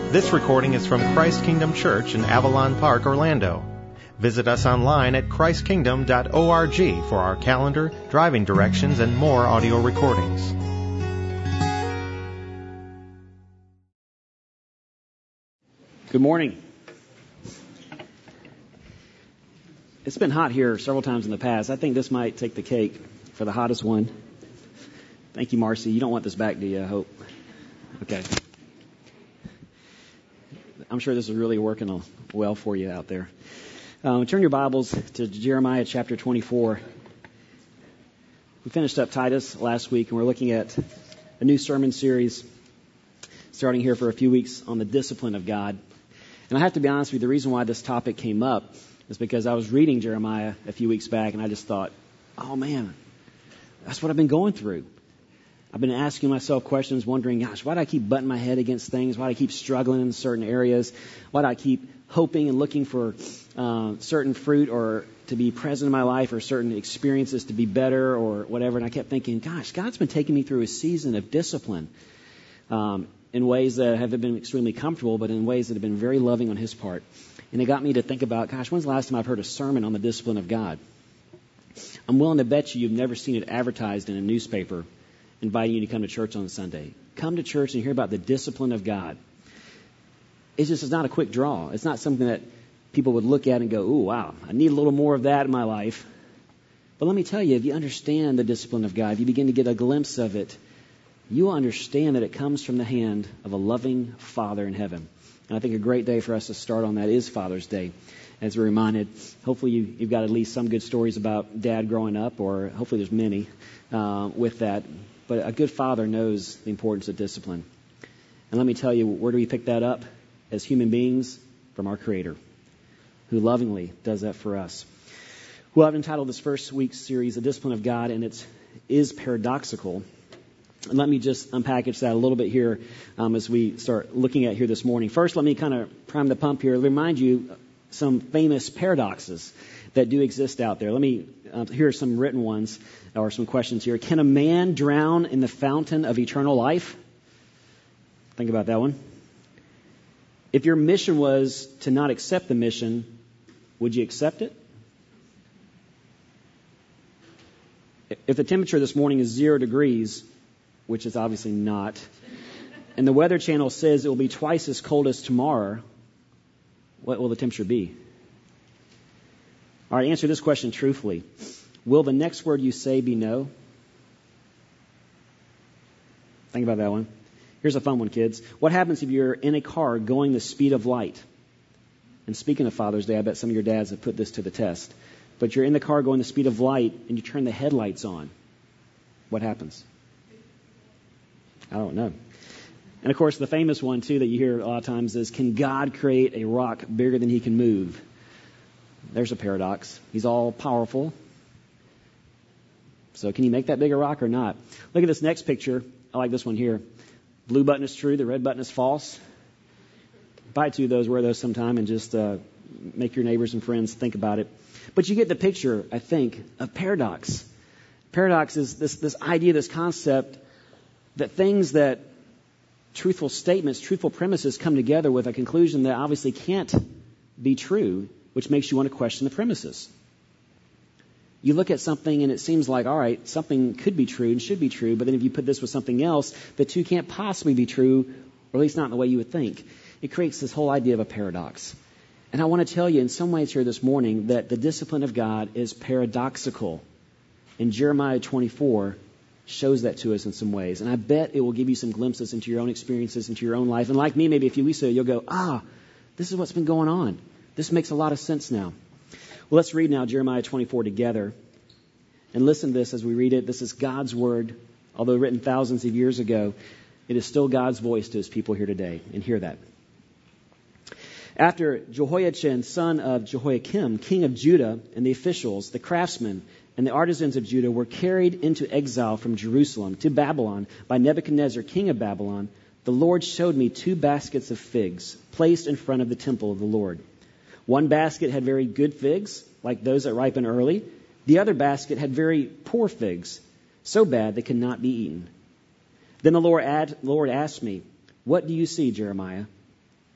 This recording is from Christ Kingdom Church in Avalon Park, Orlando. Visit us online at christkingdom.org for our calendar, driving directions, and more audio recordings. Good morning. It's been hot here several times in the past. I think this might take the cake for the hottest one. Thank you, Marcy. You don't want this back, do you? I hope. Okay. I'm sure this is really working well for you out there. Turn your Bibles to Jeremiah chapter 24. We finished up Titus last week, and we're looking at a new sermon series starting here for a few weeks on the discipline of God. And I have to be honest with you, the reason why this topic came up is because I was reading Jeremiah a few weeks back, and I just thought, oh man, that's what I've been going through. I've been asking myself questions, wondering, gosh, why do I keep butting my head against things? Why do I keep struggling in certain areas? Why do I keep hoping and looking for certain fruit or to be present in my life or certain experiences to be better or whatever? And I kept thinking, gosh, God's been taking me through a season of discipline in ways that have been extremely comfortable, but in ways that have been very loving on His part. And it got me to think about, gosh, when's the last time I've heard a sermon on the discipline of God? I'm willing to bet you've never seen it advertised in a newspaper inviting you to come to church on Sunday. Come to church and hear about the discipline of God. It's not a quick draw. It's not something that people would look at and go, ooh, wow, I need a little more of that in my life. But let me tell you, if you understand the discipline of God, if you begin to get a glimpse of it, you will understand that it comes from the hand of a loving Father in heaven. And I think a great day for us to start on that is Father's Day. As we're reminded, hopefully you've got at least some good stories about Dad growing up, or hopefully there's many with that. But a good father knows the importance of discipline. And let me tell you, where do we pick that up? As human beings, from our Creator, who lovingly does that for us. Well, I've entitled this first week's series, The Discipline of God, and it is paradoxical. And let me just unpackage that a little bit here as we start looking at here this morning. First, let me kind of prime the pump here, remind you some famous paradoxes that do exist out there. Let me, here are some written ones, or some questions here. Can a man drown in the fountain of eternal life? Think about that one. If your mission was to not accept the mission, would you accept it? If the temperature this morning is 0 degrees, which is obviously not, and the Weather Channel says it will be twice as cold as tomorrow, what will the temperature be? All right, answer this question truthfully. Will the next word you say be no? Think about that one. Here's a fun one, kids. What happens if you're in a car going the speed of light? And speaking of Father's Day, I bet some of your dads have put this to the test. But you're in the car going the speed of light and you turn the headlights on. What happens? I don't know. And of course, the famous one, too, that you hear a lot of times is, can God create a rock bigger than He can move? There's a paradox. He's all powerful. So can He make that bigger rock or not? Look at this next picture. I like this one here. Blue button is true. The red button is false. Buy 2 of those, wear those sometime, and just make your neighbors and friends think about it. But you get the picture, I think, of paradox. Paradox is this idea, this concept that things that truthful statements, truthful premises come together with a conclusion that obviously can't be true, which makes you want to question the premises. You look at something and it seems like, all right, something could be true and should be true, but then if you put this with something else, the two can't possibly be true, or at least not in the way you would think. It creates this whole idea of a paradox. And I want to tell you in some ways here this morning that the discipline of God is paradoxical. And Jeremiah 24 shows that to us in some ways. And I bet it will give you some glimpses into your own experiences, into your own life. And like me, maybe a few weeks ago, you'll go, this is what's been going on. This makes a lot of sense now. Well, let's read now Jeremiah 24 together. And listen to this as we read it. This is God's word. Although written thousands of years ago, it is still God's voice to His people here today. And hear that. After Jehoiachin, son of Jehoiakim, king of Judah, and the officials, the craftsmen, and the artisans of Judah were carried into exile from Jerusalem to Babylon by Nebuchadnezzar, king of Babylon, the Lord showed me 2 baskets of figs placed in front of the temple of the Lord. One basket had very good figs, like those that ripen early. The other basket had very poor figs, so bad they could not be eaten. Then the Lord asked me, "What do you see, Jeremiah?"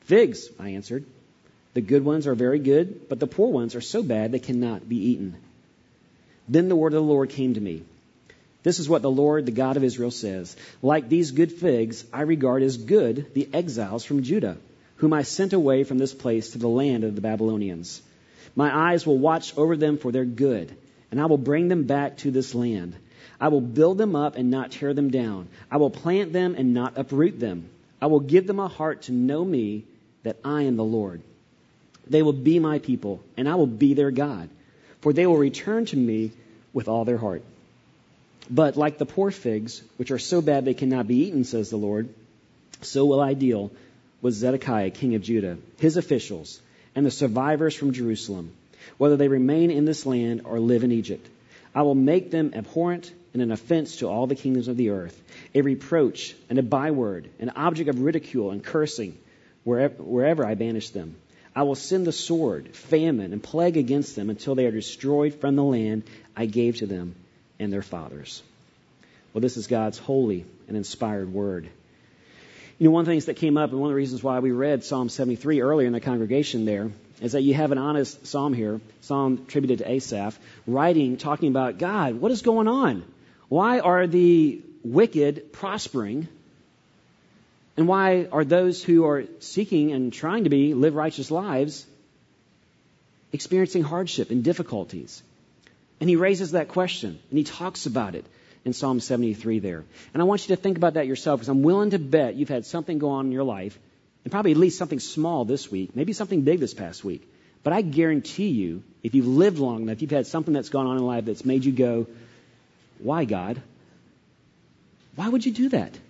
Figs, I answered. The good ones are very good, but the poor ones are so bad they cannot be eaten. Then the word of the Lord came to me. This is what the Lord, the God of Israel, says. Like these good figs, I regard as good the exiles from Judah, whom I sent away from this place to the land of the Babylonians. My eyes will watch over them for their good, and I will bring them back to this land. I will build them up and not tear them down. I will plant them and not uproot them. I will give them a heart to know me, that I am the Lord. They will be my people, and I will be their God, for they will return to me with all their heart. But like the poor figs, which are so bad they cannot be eaten, says the Lord, so will I deal with Zedekiah, king of Judah, his officials, and the survivors from Jerusalem, whether they remain in this land or live in Egypt. I will make them abhorrent and an offense to all the kingdoms of the earth, a reproach and a byword, an object of ridicule and cursing, wherever I banish them. I will send the sword, famine, and plague against them until they are destroyed from the land I gave to them and their fathers. Well, this is God's holy and inspired word. You know, one of the things that came up, and one of the reasons why we read Psalm 73 earlier in the congregation there, is that you have an honest psalm here, psalm attributed to Asaph, writing, talking about, God, what is going on? Why are the wicked prospering? And why are those who are seeking and trying to live righteous lives experiencing hardship and difficulties? And he raises that question, and he talks about it in Psalm 73 there. And I want you to think about that yourself, because I'm willing to bet you've had something go on in your life, and probably at least something small this week, maybe something big this past week. But I guarantee you, if you've lived long enough, you've had something that's gone on in life that's made you go, why, God? Why would you do that? I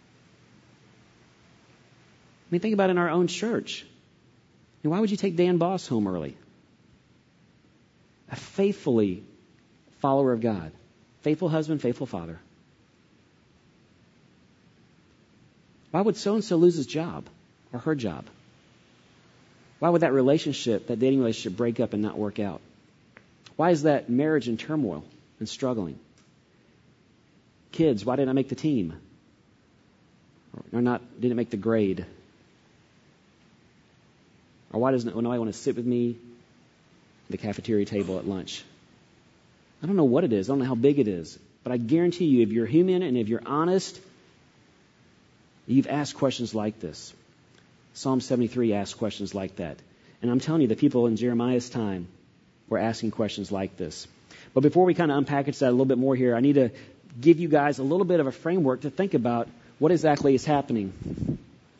mean, think about it in our own church. And why would you take Dan Boss home early? A faithfully follower of God. Faithful husband, faithful father. Why would so-and-so lose his job or her job? Why would that relationship, that dating relationship, break up and not work out? Why is that marriage in turmoil and struggling? Kids, why didn't I make the team? Or didn't make the grade? Or why doesn't nobody want to sit with me at the cafeteria table at lunch? I don't know what it is. I don't know how big it is. But I guarantee you, if you're human and if you're honest, you've asked questions like this. Psalm 73 asks questions like that. And I'm telling you, the people in Jeremiah's time were asking questions like this. But before we kind of unpackage that a little bit more here, I need to give you guys a little bit of a framework to think about what exactly is happening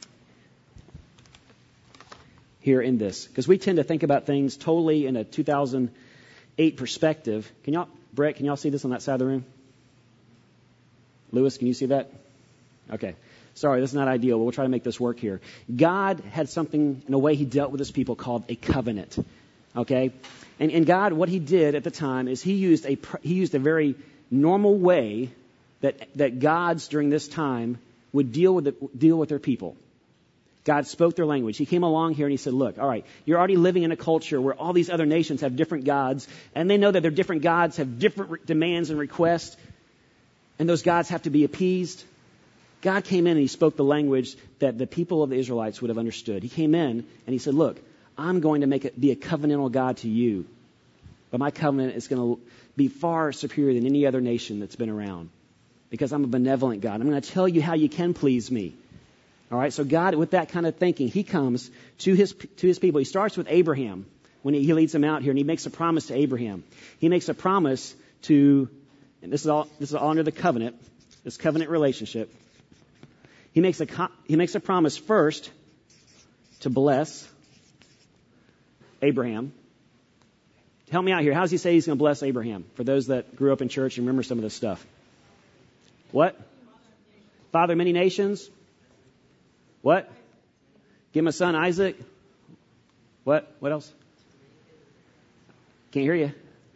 here in this. Because we tend to think about things totally in a 2008 perspective. Brett, can y'all see this on that side of the room? Lewis, can you see that? Okay. Sorry, this is not ideal, but we'll try to make this work here. God had something, in a way he dealt with his people, called a covenant. Okay? And God, what he did at the time is he used a very normal way that gods during this time would deal with their people. God spoke their language. He came along here and he said, look, all right, you're already living in a culture where all these other nations have different gods, and they know that their different gods have different demands and requests, and those gods have to be appeased. God came in and he spoke the language that the people of the Israelites would have understood. He came in and he said, look, I'm going to be a covenantal God to you, but my covenant is going to be far superior than any other nation that's been around, because I'm a benevolent God. I'm going to tell you how you can please me. All right, so God, with that kind of thinking, he comes to his people. He starts with Abraham when he leads them out here, and he makes a promise to Abraham. He makes a promise to, and this is all under the covenant, this covenant relationship. He makes a promise first to bless Abraham. Help me out here. How does he say he's going to bless Abraham? For those that grew up in church and remember some of this stuff. What? Father of many nations. What? Give him a son, Isaac. What? What else? Can't hear you.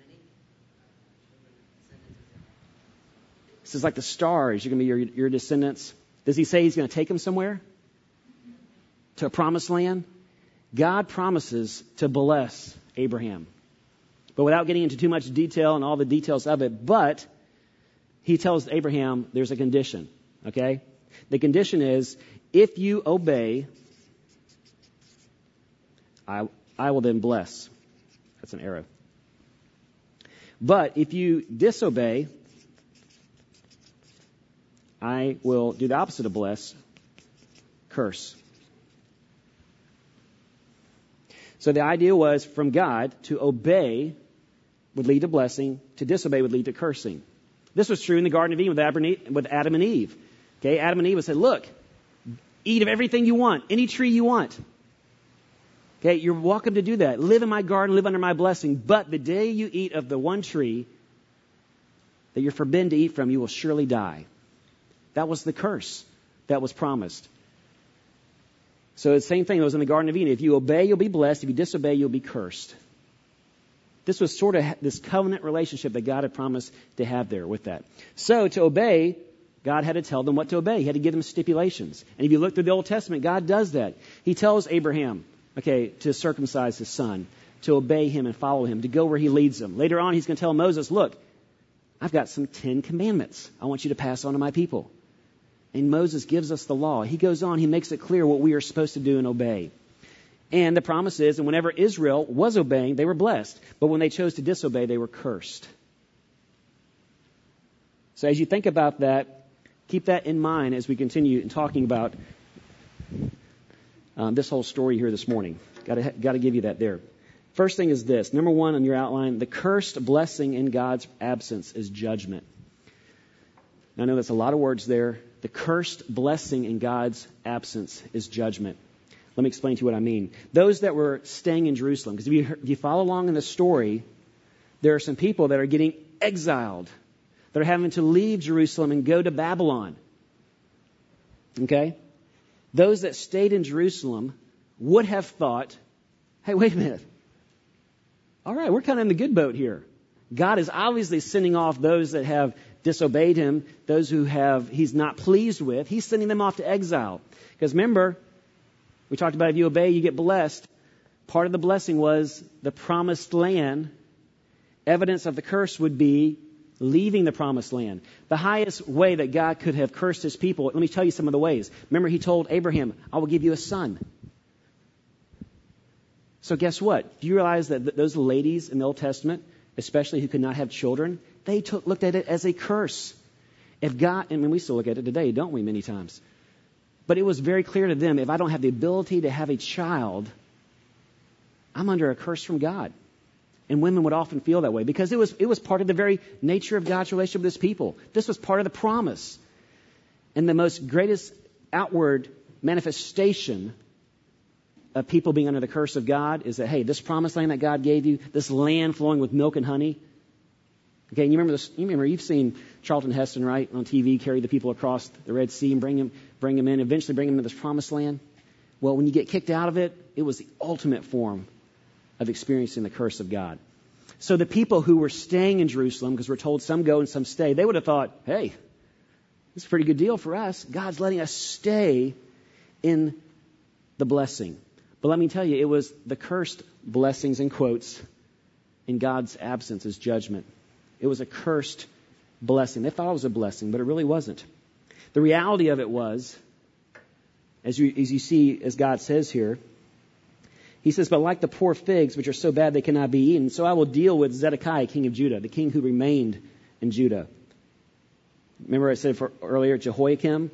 This is like the stars. You're going to be your descendants. Does he say he's going to take them somewhere? To a promised land? God promises to bless Abraham. But without getting into too much detail and all the details of it, but he tells Abraham there's a condition. Okay? The condition is, if you obey I will then bless. That's an arrow. But if you disobey, I will do the opposite of bless, curse. So the idea was from God to obey would lead to blessing, to disobey would lead to cursing. This was true in the Garden of Eden with Adam and Eve. Okay, Adam and Eve said, look, eat of everything you want, any tree you want. Okay, you're welcome to do that. Live in my garden, live under my blessing. But the day you eat of the one tree that you're forbidden to eat from, you will surely die. That was the curse that was promised. So the same thing that was in the Garden of Eden. If you obey, you'll be blessed. If you disobey, you'll be cursed. This was sort of this covenant relationship that God had promised to have there with that. So to obey, God had to tell them what to obey. He had to give them stipulations. And if you look through the Old Testament, God does that. He tells Abraham, to circumcise his son, to obey him and follow him, to go where he leads him. Later on, he's going to tell Moses, look, I've got some 10 commandments I want you to pass on to my people. And Moses gives us the law. He goes on, he makes it clear what we are supposed to do and obey. And the promise is, and whenever Israel was obeying, they were blessed. But when they chose to disobey, they were cursed. So as you think about that, keep that in mind as we continue talking about this whole story here this morning. Got to give you that there. First thing is this. Number one on your outline, the cursed blessing in God's absence is judgment. Now, I know that's a lot of words there. The cursed blessing in God's absence is judgment. Let me explain to you what I mean. Those that were staying in Jerusalem, because if you follow along in the story, there are some people that are getting exiled. They're having to leave Jerusalem and go to Babylon. Okay? Those that stayed in Jerusalem would have thought, hey, wait a minute. All right, we're kind of in the good boat here. God is obviously sending off those that have disobeyed him, those who he's not pleased with. He's sending them off to exile. Because remember, we talked about if you obey, you get blessed. Part of the blessing was the promised land. Evidence of the curse would be leaving the promised land. The highest way that God could have cursed his people, let me tell you some of the ways. Remember, he told Abraham, I will give you a son. So guess what? Do you realize that those ladies in the Old Testament, especially who could not have children, they looked at it as a curse. If God, and we still look at it today, don't we, many times? But it was very clear to them, if I don't have the ability to have a child, I'm under a curse from God. And women would often feel that way because it was part of the very nature of God's relationship with his people. This was part of the promise. And the most greatest outward manifestation of people being under the curse of God is that, hey, this promised land that God gave you, this land flowing with milk and honey. Okay, and you remember you've seen Charlton Heston, right, on TV, carry the people across the Red Sea and bring them in, eventually bring them into this promised land. Well, when you get kicked out of it, it was the ultimate form of experiencing the curse of God. So the people who were staying in Jerusalem, because we're told some go and some stay, they would have thought, hey, this is a pretty good deal for us. God's letting us stay in the blessing. But let me tell you, it was the cursed blessings, in quotes, in God's absence as judgment. It was a cursed blessing. They thought it was a blessing, but it really wasn't. The reality of it was, as you see, as God says here, he says, but like the poor figs, which are so bad they cannot be eaten, so I will deal with Zedekiah, king of Judah, the king who remained in Judah. Remember I said earlier, Jehoiakim,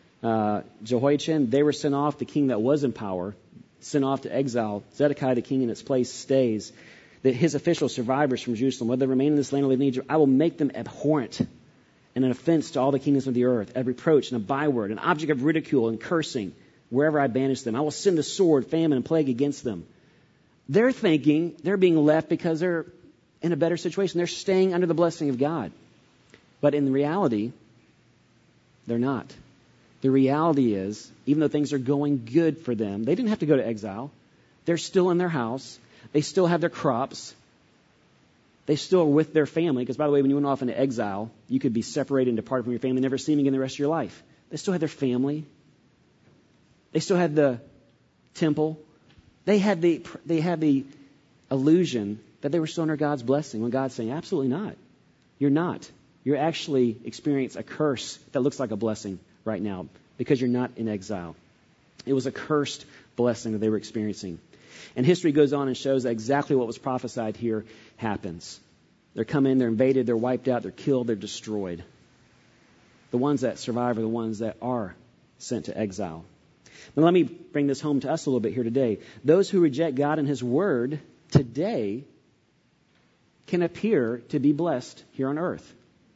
Jehoiachin, they were sent off. The king that was in power, sent off to exile. Zedekiah, the king in its place, stays. That his official survivors from Jerusalem, whether they remain in this land or live in Egypt, I will make them abhorrent and an offense to all the kingdoms of the earth, a reproach and a byword, an object of ridicule and cursing, wherever I banish them. I will send the sword, famine, and plague against them. They're thinking they're being left because they're in a better situation. They're staying under the blessing of God. But in reality, they're not. The reality is, even though things are going good for them, they didn't have to go to exile. They're still in their house. They still have their crops. They still are with their family. Because, by the way, when you went off into exile, you could be separated and departed from your family, never see them again the rest of your life. They still had their family. They still had the temple. They had the illusion that they were still under God's blessing when God's saying, absolutely not. You're not. You're actually experiencing a curse that looks like a blessing right now because you're not in exile. It was a cursed blessing that they were experiencing. And history goes on and shows that exactly what was prophesied here happens. They're come in, they're invaded, they're wiped out, they're killed, they're destroyed. The ones that survive are the ones that are sent to exile. Now let me bring this home to us a little bit here today. Those who reject God and His Word today can appear to be blessed here on earth.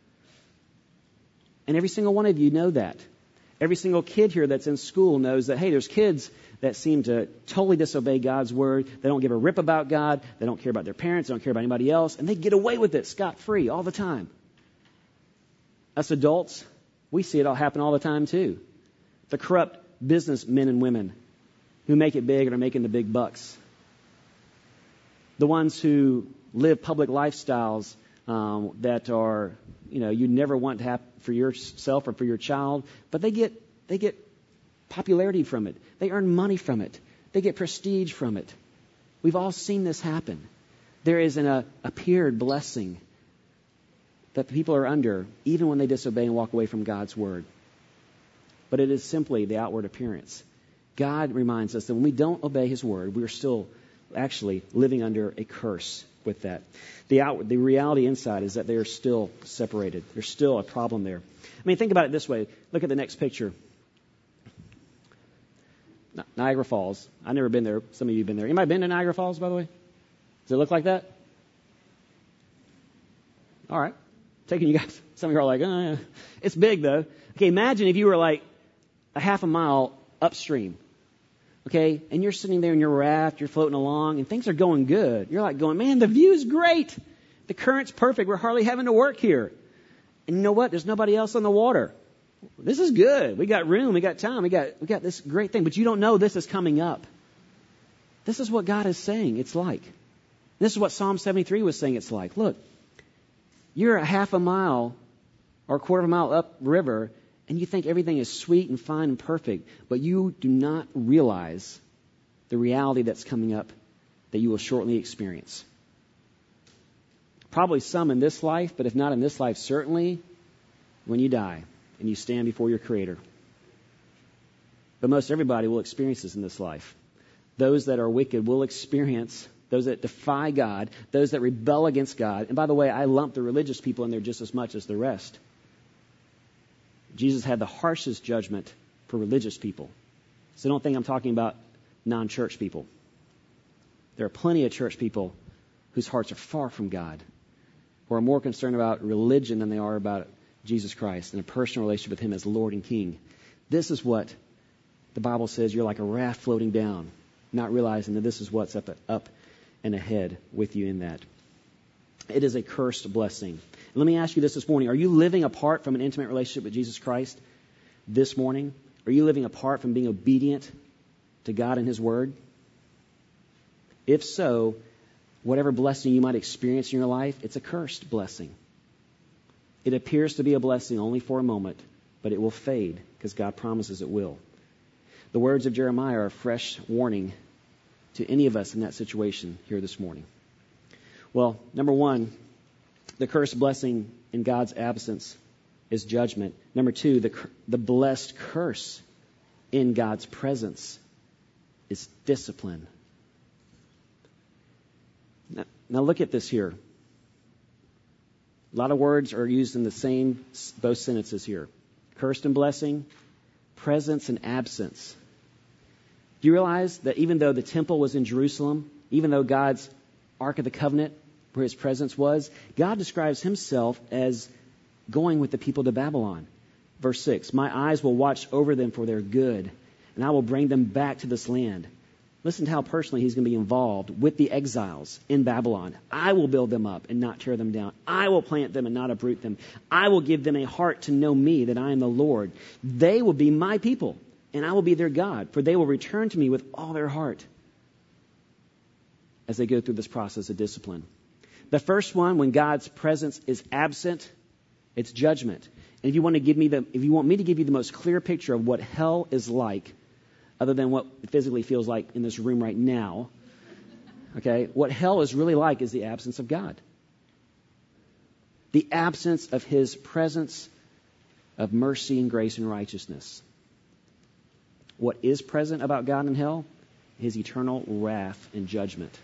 And every single one of you know that. Every single kid here that's in school knows that, hey, there's kids that seem to totally disobey God's Word. They don't give a rip about God. They don't care about their parents. They don't care about anybody else. And they get away with it scot-free all the time. Us adults, we see it all happen all the time too. The corrupt businessmen and women who make it big and are making the big bucks. The ones who live public lifestyles that are, you never want to have for yourself or for your child, but they get popularity from it. They earn money from it. They get prestige from it. We've all seen this happen. There is an appeared blessing that the people are under, even when they disobey and walk away from God's Word. But it is simply the outward appearance. God reminds us that when we don't obey His Word, we are still actually living under a curse with that. The reality inside is that they are still separated. There's still a problem there. I mean, think about it this way. Look at the next picture. Niagara Falls. I've never been there. Some of you have been there. Anybody been to Niagara Falls, by the way? Does it look like that? All right. Taking you guys. Some of you are like, oh, yeah. It's big, though. Okay, imagine if you were like a half a mile upstream. Okay, and you're sitting there in your raft, you're floating along, and things are going good. You're like going, man, the view is great. The current's perfect. We're hardly having to work here. And you know what? There's nobody else on the water. This is good. We got room. We got time. We got this great thing. But you don't know this is coming up. This is what God is saying it's like. This is what Psalm 73 was saying it's like. Look, you're a half a mile or a quarter of a mile upriver, and you think everything is sweet and fine and perfect, but you do not realize the reality that's coming up that you will shortly experience. Probably some in this life, but if not in this life, certainly when you die and you stand before your Creator. But most everybody will experience this in this life. Those that are wicked will experience, those that defy God, those that rebel against God. And by the way, I lump the religious people in there just as much as the rest. Jesus had the harshest judgment for religious people. So don't think I'm talking about non-church people. There are plenty of church people whose hearts are far from God, who are more concerned about religion than they are about Jesus Christ and a personal relationship with Him as Lord and King. This is what the Bible says. You're like a raft floating down, not realizing that this is what's up and ahead with you in that. It is a cursed blessing. Let me ask you this morning. Are you living apart from an intimate relationship with Jesus Christ this morning? Are you living apart from being obedient to God and His Word? If so, whatever blessing you might experience in your life, it's a cursed blessing. It appears to be a blessing only for a moment, but it will fade because God promises it will. The words of Jeremiah are a fresh warning to any of us in that situation here this morning. Well, number one, the cursed blessing in God's absence is judgment. Number two, the blessed curse in God's presence is discipline. Now look at this here. A lot of words are used in both sentences here. Cursed and blessing, presence and absence. Do you realize that even though the temple was in Jerusalem, even though God's Ark of the Covenant, where His presence was, God describes Himself as going with the people to Babylon. Verse 6, my eyes will watch over them for their good, and I will bring them back to this land. Listen to how personally He's going to be involved with the exiles in Babylon. I will build them up and not tear them down. I will plant them and not uproot them. I will give them a heart to know me, that I am the Lord. They will be my people, and I will be their God, for they will return to me with all their heart as they go through this process of discipline. The first one, when God's presence is absent, it's judgment. And if you want me to give you the most clear picture of what hell is like, other than what it physically feels like in this room right now, okay, what hell is really like is the absence of God. The absence of His presence of mercy and grace and righteousness. What is present about God in hell? his eternal wrath and judgment.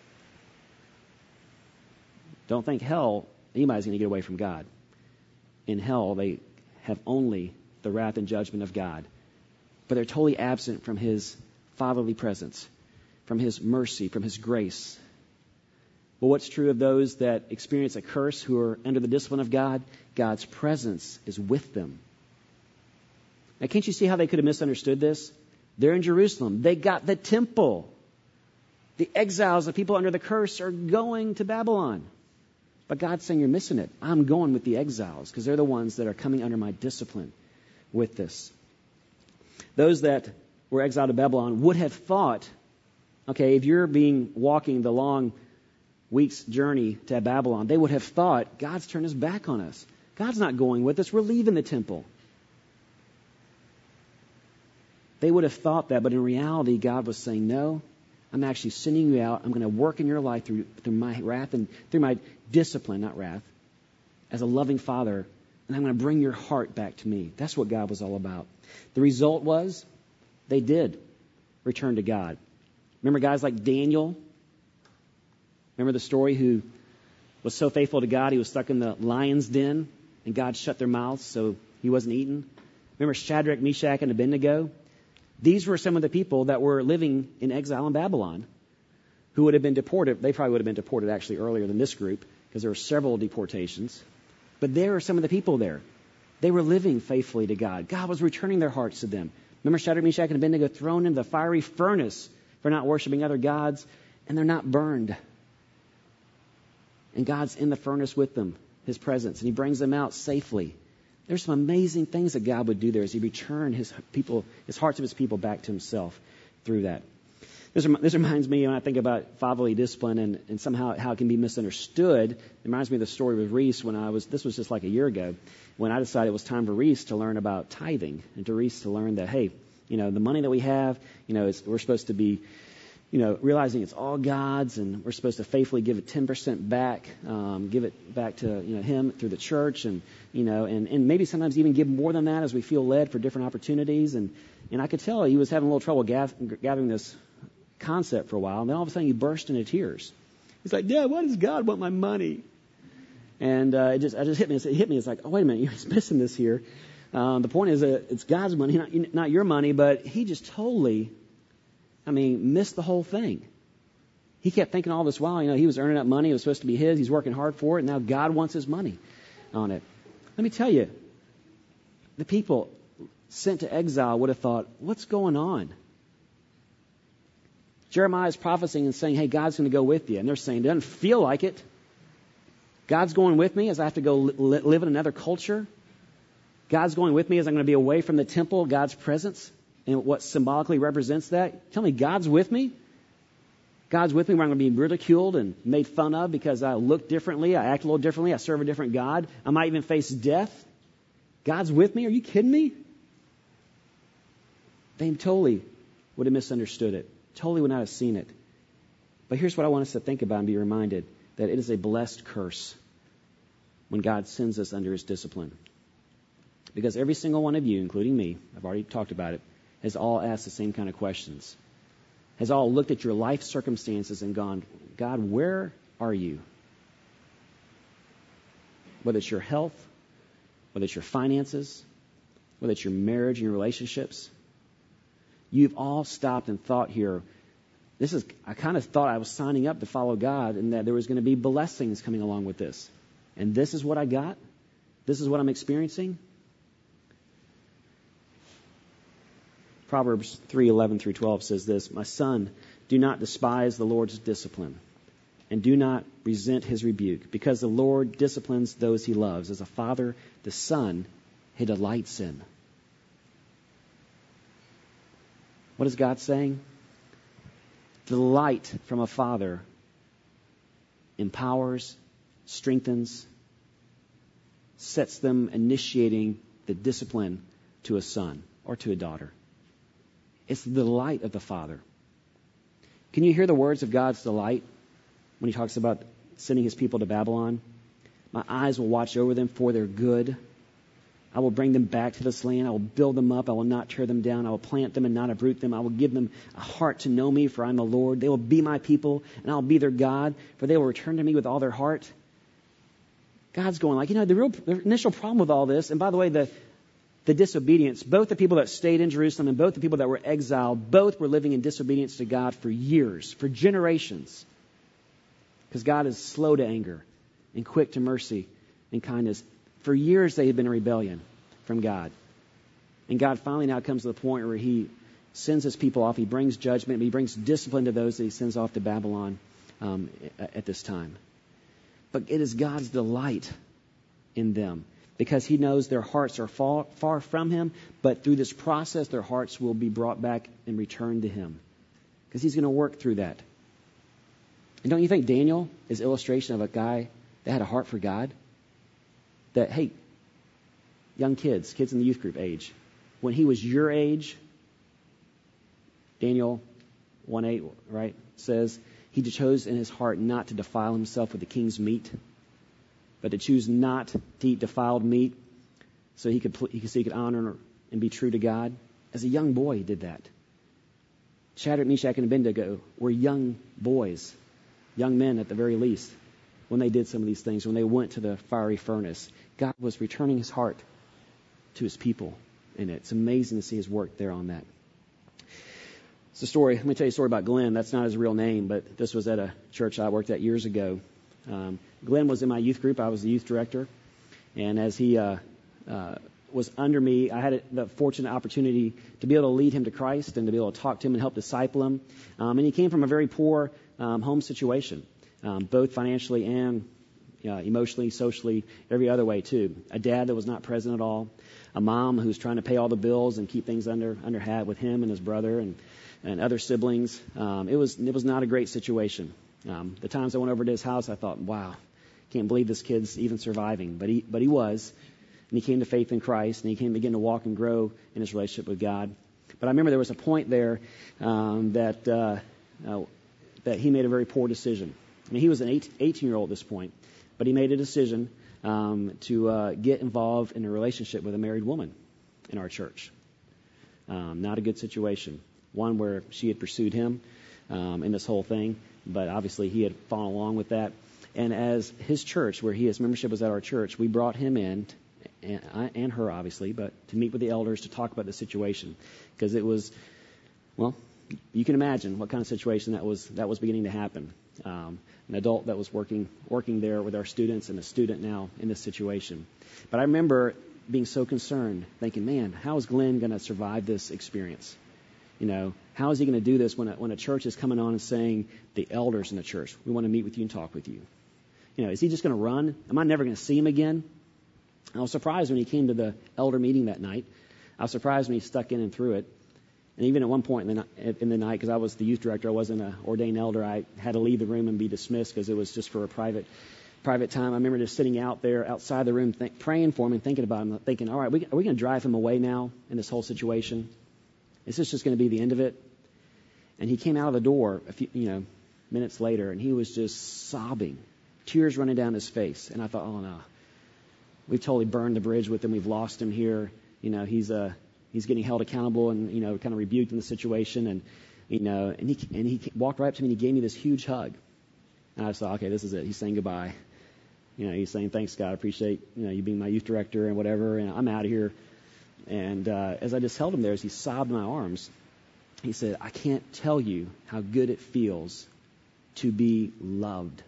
Don't think hell, anybody's going to get away from God. In hell, they have only the wrath and judgment of God. But they're totally absent from his fatherly presence, from his mercy, from his grace. But what's true of those that experience a curse who are under the discipline of God? God's presence is with them. Now, can't you see how they could have misunderstood this? They're in Jerusalem. They got the temple. The exiles, the people under the curse, are going to Babylon. But God's saying, you're missing it. I'm going with the exiles because they're the ones that are coming under my discipline with this. Those that were exiled to Babylon would have thought, okay, if you're walking the long week's journey to Babylon, they would have thought, God's turned his back on us. God's not going with us. We're leaving the temple. They would have thought that, but in reality, God was saying, no, I'm actually sending you out. I'm going to work in your life through my wrath and through my discipline, not wrath, as a loving father, and I'm going to bring your heart back to me. That's what God was all about. The result was they did return to God. Remember guys like Daniel? Remember the story who was so faithful to God, he was stuck in the lion's den, and God shut their mouths so he wasn't eaten? Remember Shadrach, Meshach, and Abednego? These were some of the people that were living in exile in Babylon who would have been deported. They probably would have been deported actually earlier than this group because there were several deportations. But there are some of the people there. They were living faithfully to God. God was returning their hearts to them. Remember Shadrach, Meshach, and Abednego thrown into the fiery furnace for not worshiping other gods, and they're not burned. And God's in the furnace with them, his presence, and he brings them out safely. There's some amazing things that God would do there as he returned his hearts of his people back to himself through that. This reminds me, when I think about fatherly discipline and somehow how it can be misunderstood, it reminds me of the story with Reese this was just like a year ago, when I decided it was time for Reese to learn about tithing and to Reese to learn that, hey, the money that we have, we're supposed to be, realizing it's all God's, and we're supposed to faithfully give it 10% back, give it back to him through the church, and maybe sometimes even give more than that as we feel led for different opportunities. And I could tell he was having a little trouble gathering this concept for a while, and then all of a sudden he burst into tears. He's like, "Dad, why does God want my money?" And it just hit me. It's like, oh, wait a minute, you're missing this here. The point is that it's God's money, not your money. But he just totally, missed the whole thing. He kept thinking all this while, he was earning up money. It was supposed to be his. He's working hard for it. And now God wants his money on it. Let me tell you, the people sent to exile would have thought, what's going on? Jeremiah is prophesying and saying, hey, God's going to go with you. And they're saying, it doesn't feel like it. God's going with me as I have to go live in another culture. God's going with me as I'm going to be away from the temple, God's presence, and what symbolically represents that. Tell me, God's with me? God's with me where I'm going to be ridiculed and made fun of because I look differently, I act a little differently, I serve a different God. I might even face death. God's with me? Are you kidding me? They totally would have misunderstood it. Totally would not have seen it. But here's what I want us to think about and be reminded, that it is a blessed curse when God sends us under his discipline. Because every single one of you, including me, I've already talked about it, has all asked the same kind of questions. Has all looked at your life circumstances and gone, God, where are you? Whether it's your health, whether it's your finances, whether it's your marriage and your relationships, you've all stopped and thought here, I kind of thought I was signing up to follow God and that there was going to be blessings coming along with this. And this is what I got? This is what I'm experiencing? Proverbs 3:11-12 says this, my son, do not despise the Lord's discipline, and do not resent his rebuke, because the Lord disciplines those he loves. As a father, the son he delights in. What is God saying? Delight from a father empowers, strengthens, sets them initiating the discipline to a son or to a daughter. It's the delight of the Father. Can you hear the words of God's delight when he talks about sending his people to Babylon? My eyes will watch over them for their good. I will bring them back to this land. I will build them up. I will not tear them down. I will plant them and not uproot them. I will give them a heart to know me, for I am the Lord. They will be my people, and I will be their God, for they will return to me with all their heart. God's going like, the initial problem with all this, and by the way, the disobedience, both the people that stayed in Jerusalem and both the people that were exiled, both were living in disobedience to God for years, for generations. Because God is slow to anger and quick to mercy and kindness. For years they had been in rebellion from God. And God finally now comes to the point where he sends his people off. He brings judgment. He brings discipline to those that he sends off to Babylon at this time. But it is God's delight in them because he knows their hearts are far from him. But through this process, their hearts will be brought back and returned to him because he's going to work through that. And don't you think Daniel is an illustration of a guy that had a heart for God? That, hey, young kids in the youth group age, when he was your age, Daniel 1:8, right, says, he chose in his heart not to defile himself with the king's meat, but to choose not to eat defiled meat so he could honor and be true to God. As a young boy, he did that. Shadrach, Meshach, and Abednego were young boys, young men at the very least, when they did some of these things, when they went to the fiery furnace. God was returning his heart to his people in it. It's amazing to see his work there on that. It's a story. Let me tell you a story about Glenn. That's not his real name, but this was at a church I worked at years ago. Glenn was in my youth group. I was the youth director. And as he was under me, I had the fortunate opportunity to be able to lead him to Christ and to be able to talk to him and help disciple him. And he came from a very poor home situation, both financially and emotionally, socially, every other way too. A dad that was not present at all. A mom who was trying to pay all the bills and keep things under hat with him and his brother and other siblings. It was not a great situation. The times I went over to his house, I thought, wow, can't believe this kid's even surviving. But he was. And he came to faith in Christ, and he began to walk and grow in his relationship with God. But I remember there was a point there that he made a very poor decision. I mean, he was an 18-year-old at this point, but he made a decision to get involved in a relationship with a married woman in our church. Not a good situation. One where she had pursued him in this whole thing, but obviously he had followed along with that. And as his church, where his membership was at our church, we brought him in, and her obviously, but to meet with the elders to talk about the situation. Because it was, well, you can imagine what kind of situation that was beginning to happen. An adult that was working there with our students and a student now in this situation. But I remember being so concerned, thinking, man, how is Glenn going to survive this experience? How is he going to do this when a church is coming on and saying, the elders in the church, we want to meet with you and talk with you? Is he just going to run? Am I never going to see him again? I was surprised when he came to the elder meeting that night. I was surprised when he stuck in and through it. And even at one point in the night, because I was the youth director, I wasn't an ordained elder, I had to leave the room and be dismissed because it was just for a private time. I remember just sitting out there outside the room praying for him and thinking about him, thinking, all right, are we going to drive him away now in this whole situation? Is this just going to be the end of it? And he came out of the door a few minutes later, and he was just sobbing, tears running down his face. And I thought, oh, no, we've totally burned the bridge with him. We've lost him here. He's getting held accountable and, kind of rebuked in the situation. And he walked right up to me and he gave me this huge hug. And I thought, okay, this is it. He's saying goodbye. He's saying, thanks, God. I appreciate, you being my youth director and whatever. And I'm out of here. And as I just held him there, as he sobbed in my arms, he said, I can't tell you how good it feels to be loved.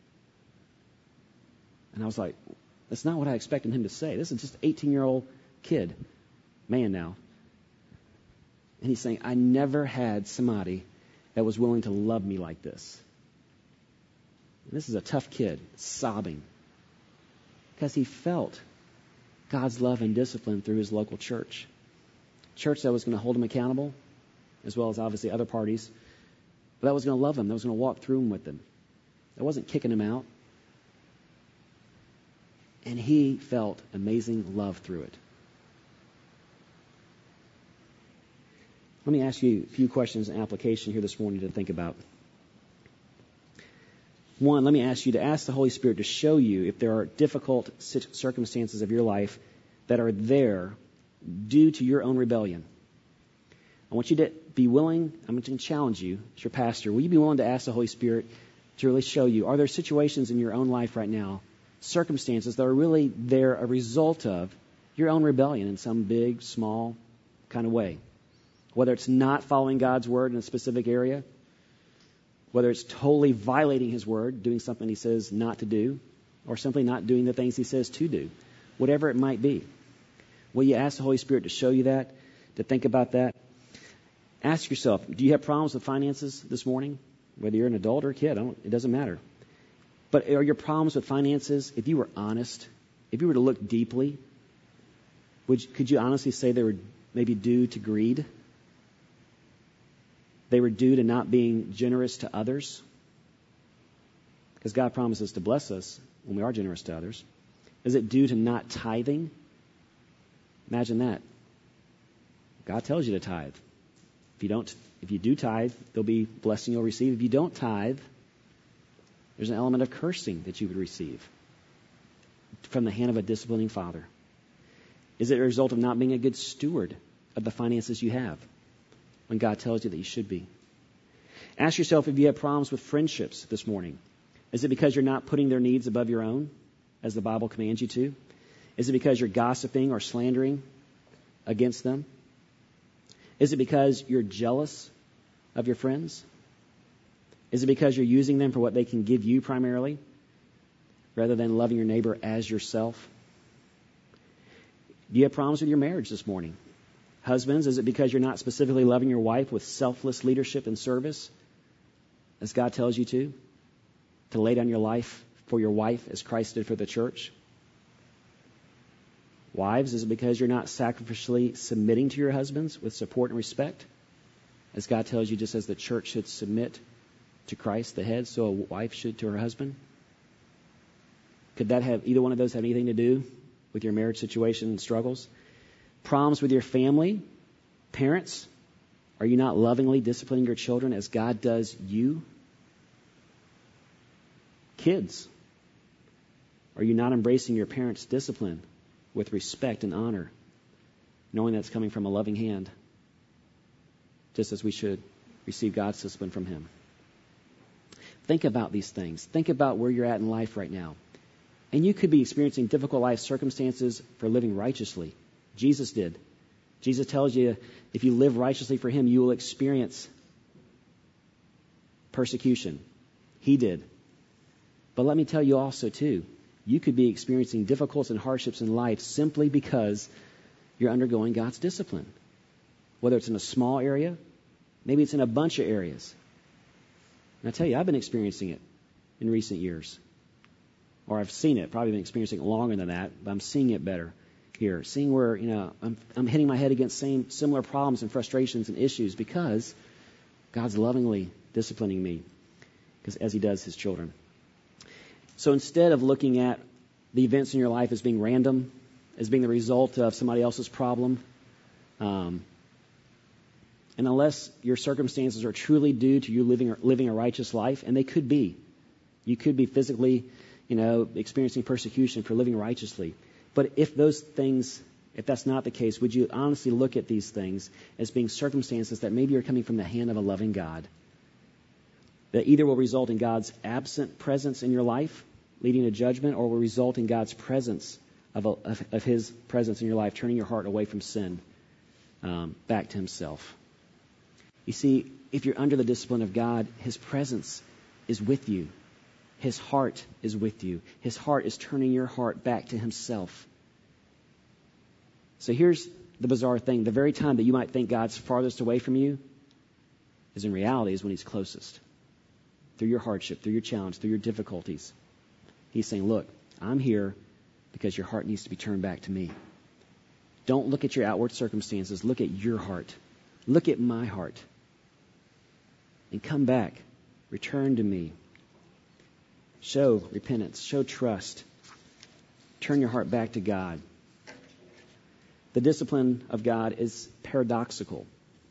And I was like, that's not what I expected him to say. This is just an 18-year-old kid, man now. And he's saying, I never had somebody that was willing to love me like this. And this is a tough kid, sobbing, because he felt God's love and discipline through his local church. Church that was going to hold him accountable, as well as obviously other parties, but that was going to love him, that was going to walk through him with him. That wasn't kicking him out. And he felt amazing love through it. Let me ask you a few questions and application here this morning to think about. One, let me ask you to ask the Holy Spirit to show you if there are difficult circumstances of your life that are there due to your own rebellion. I want you to be willing, I'm going to challenge you as your pastor, will you be willing to ask the Holy Spirit to really show you, are there situations in your own life right now, circumstances that are really there a result of your own rebellion in some big, small kind of way? Whether it's not following God's word in a specific area, whether it's totally violating his word, doing something he says not to do, or simply not doing the things he says to do, whatever it might be. Will you ask the Holy Spirit to show you that, to think about that? Ask yourself, do you have problems with finances this morning? Whether you're an adult or a kid, it doesn't matter. But are your problems with finances, if you were honest, if you were to look deeply, could you honestly say they were maybe due to greed? They were due to not being generous to others? Because God promises to bless us when we are generous to others. Is it due to not tithing? Imagine that. God tells you to tithe. If you do tithe, there'll be blessing you'll receive. If you don't tithe, there's an element of cursing that you would receive from the hand of a disciplining father. Is it a result of not being a good steward of the finances you have when God tells you that you should be? Ask yourself if you have problems with friendships this morning. Is it because you're not putting their needs above your own, as the Bible commands you to? Is it because you're gossiping or slandering against them? Is it because you're jealous of your friends? Is it because you're using them for what they can give you primarily, rather than loving your neighbor as yourself? Do you have problems with your marriage this morning? Husbands, is it because you're not specifically loving your wife with selfless leadership and service, as God tells you to lay down your life for your wife as Christ did for the church? Wives, is it because you're not sacrificially submitting to your husbands with support and respect, as God tells you, just as the church should submit to Christ, the head, so a wife should to her husband? Could that have, either one of those have anything to do with your marriage situation and struggles? Problems with your family? Parents, are you not lovingly disciplining your children as God does you? Kids, are you not embracing your parents' discipline with respect and honor, knowing that's coming from a loving hand, just as we should receive God's discipline from him? Think about these things. Think about where you're at in life right now. And you could be experiencing difficult life circumstances for living righteously. Jesus did. Jesus tells you if you live righteously for him, you will experience persecution. He did. But let me tell you also, too, you could be experiencing difficulties and hardships in life simply because you're undergoing God's discipline. Whether it's in a small area, maybe it's in a bunch of areas. And I tell you, I've been experiencing it in recent years. Or I've seen it, probably been experiencing it longer than that, but I'm seeing it better here. Seeing where, I'm hitting my head against similar problems and frustrations and issues because God's lovingly disciplining me, because as he does his children. So instead of looking at the events in your life as being random, as being the result of somebody else's problem, and unless your circumstances are truly due to you living a righteous life, and they could be, you could be physically, experiencing persecution for living righteously. But if that's not the case, would you honestly look at these things as being circumstances that maybe are coming from the hand of a loving God, that either will result in God's absent presence in your life, leading to judgment, or will result in God's presence of his presence in your life, turning your heart away from sin, back to himself. You see, if you're under the discipline of God, his presence is with you. His heart is with you. His heart is turning your heart back to himself. So here's the bizarre thing. The very time that you might think God's farthest away from you is in reality is when he's closest. Through your hardship, through your challenge, through your difficulties. He's saying, look, I'm here because your heart needs to be turned back to me. Don't look at your outward circumstances. Look at your heart. Look at my heart. And come back. Return to me. Show repentance. Show trust. Turn your heart back to God. The discipline of God is paradoxical.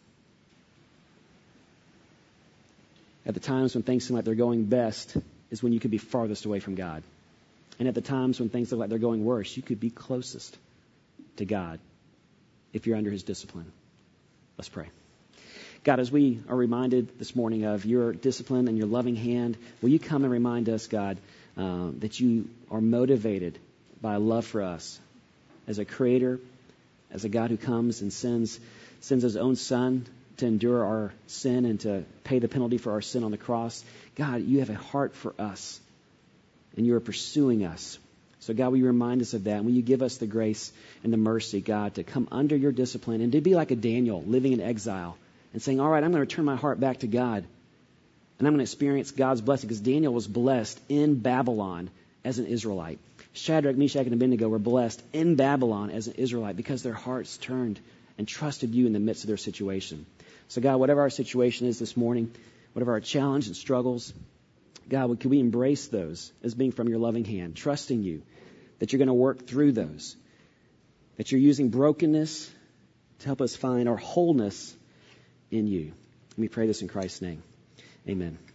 At the times when things seem like they're going best is when you could be farthest away from God. And at the times when things look like they're going worse, you could be closest to God if you're under his discipline. Let's pray. God, as we are reminded this morning of your discipline and your loving hand, will you come and remind us, God, that you are motivated by love for us as a creator, as a God who comes and sends his own son to endure our sin and to pay the penalty for our sin on the cross. God, you have a heart for us, and you are pursuing us. So, God, will you remind us of that? And will you give us the grace and the mercy, God, to come under your discipline and to be like a Daniel living in exile and saying, all right, I'm going to turn my heart back to God, and I'm going to experience God's blessing, because Daniel was blessed in Babylon as an Israelite. Shadrach, Meshach, and Abednego were blessed in Babylon as an Israelite because their hearts turned and trusted you in the midst of their situation. So, God, whatever our situation is this morning, whatever our challenge and struggles, God, can we embrace those as being from your loving hand, trusting you that you're going to work through those, that you're using brokenness to help us find our wholeness in you. And we pray this in Christ's name. Amen.